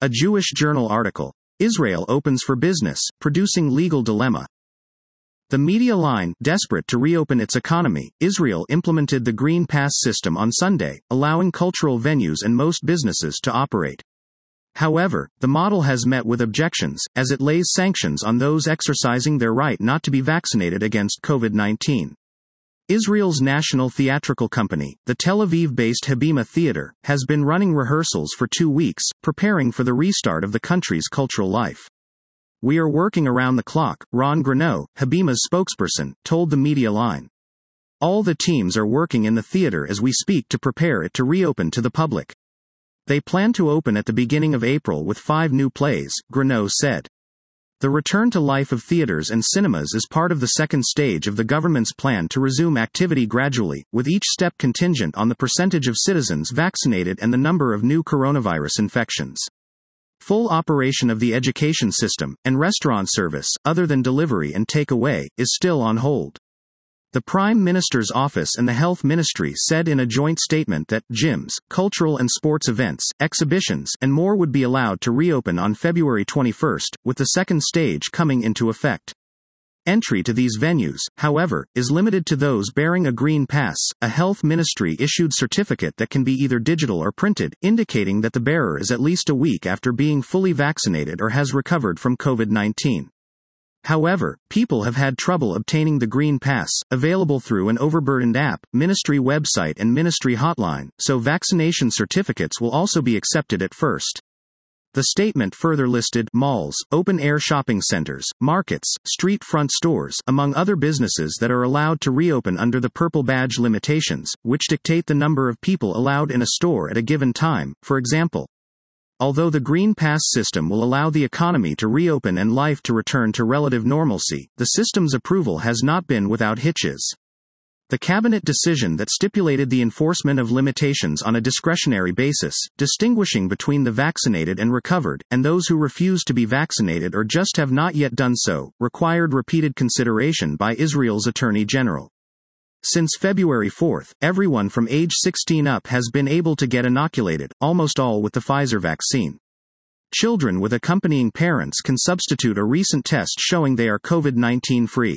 A Jewish Journal article. Israel opens for business, producing legal dilemma. The media line, desperate to reopen its economy, Israel implemented the Green Pass system on Sunday, allowing cultural venues and most businesses to operate. However, the model has met with objections, as it lays sanctions on those exercising their right not to be vaccinated against COVID-19. Israel's national theatrical company, the Tel Aviv-based Habima Theater, has been running rehearsals for 2 weeks, preparing for the restart of the country's cultural life. "We are working around the clock," Ron Greneau, Habima's spokesperson, told the media line. "All the teams are working in the theater as we speak to prepare it to reopen to the public. They plan to open at the beginning of April with 5 new plays," Greneau said. The return to life of theaters and cinemas is part of the second stage of the government's plan to resume activity gradually, with each step contingent on the percentage of citizens vaccinated and the number of new coronavirus infections. Full operation of the education system, and restaurant service, other than delivery and takeaway, is still on hold. The Prime Minister's office and the Health Ministry said in a joint statement that gyms, cultural and sports events, exhibitions, and more would be allowed to reopen on February 21, with the second stage coming into effect. Entry to these venues, however, is limited to those bearing a green pass, a Health Ministry-issued certificate that can be either digital or printed, indicating that the bearer is at least a week after being fully vaccinated or has recovered from COVID-19. However, people have had trouble obtaining the Green Pass, available through an overburdened app, ministry website and ministry hotline, so vaccination certificates will also be accepted at first. The statement further listed malls, open-air shopping centers, markets, street front stores, among other businesses that are allowed to reopen under the purple badge limitations, which dictate the number of people allowed in a store at a given time, for example. Although the Green Pass system will allow the economy to reopen and life to return to relative normalcy, the system's approval has not been without hitches. The cabinet decision that stipulated the enforcement of limitations on a discretionary basis, distinguishing between the vaccinated and recovered, and those who refuse to be vaccinated or just have not yet done so, required repeated consideration by Israel's Attorney General. Since February 4, everyone from age 16 up has been able to get inoculated, almost all with the Pfizer vaccine. Children with accompanying parents can substitute a recent test showing they are COVID-19 free.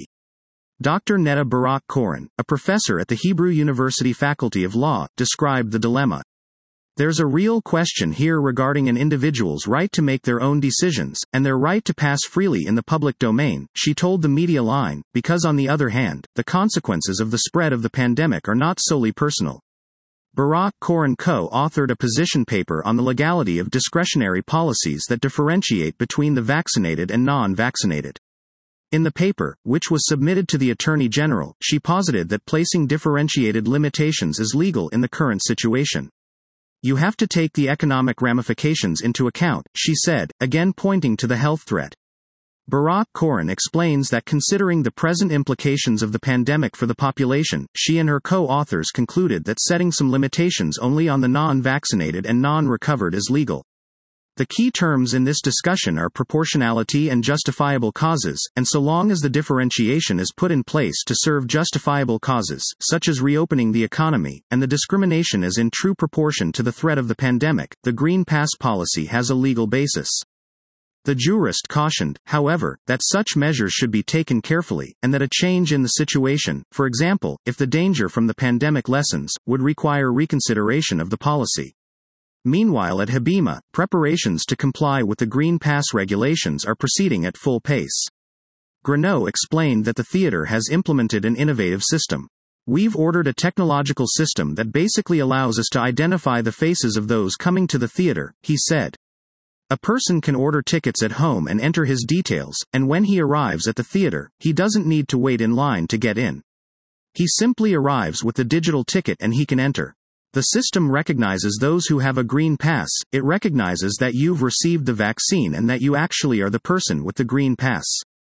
Dr. Netta Barak-Koren, a professor at the Hebrew University Faculty of Law, described the dilemma. "There's a real question here regarding an individual's right to make their own decisions, and their right to pass freely in the public domain," she told the media line, because on the other hand, the consequences of the spread of the pandemic are not solely personal. Barak-Koren co-authored a position paper on the legality of discretionary policies that differentiate between the vaccinated and non-vaccinated. In the paper, which was submitted to the Attorney General, she posited that placing differentiated limitations is legal in the current situation. "You have to take the economic ramifications into account," she said, again pointing to the health threat. Barak-Koren explains that considering the present implications of the pandemic for the population, she and her co-authors concluded that setting some limitations only on the non-vaccinated and non-recovered is legal. The key terms in this discussion are proportionality and justifiable causes, and so long as the differentiation is put in place to serve justifiable causes, such as reopening the economy, and the discrimination is in true proportion to the threat of the pandemic, the Green Pass policy has a legal basis. The jurist cautioned, however, that such measures should be taken carefully, and that a change in the situation, for example, if the danger from the pandemic lessens, would require reconsideration of the policy. Meanwhile at Habima, preparations to comply with the Green Pass regulations are proceeding at full pace. Greneau explained that the theater has implemented an innovative system. "We've ordered a technological system that basically allows us to identify the faces of those coming to the theater," he said. "A person can order tickets at home and enter his details, and when he arrives at the theater, he doesn't need to wait in line to get in. He simply arrives with the digital ticket and he can enter. The system recognizes those who have a green pass, it recognizes that you've received the vaccine and that you actually are the person with the green pass.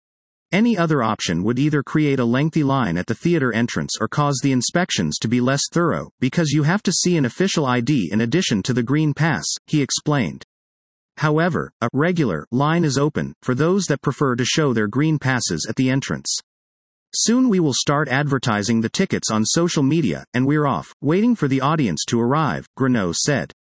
Any other option would either create a lengthy line at the theater entrance or cause the inspections to be less thorough, because you have to see an official ID in addition to the green pass," he explained. However, a regular line is open for those that prefer to show their green passes at the entrance. "Soon we will start advertising the tickets on social media, and we're off, waiting for the audience to arrive," Greneau said.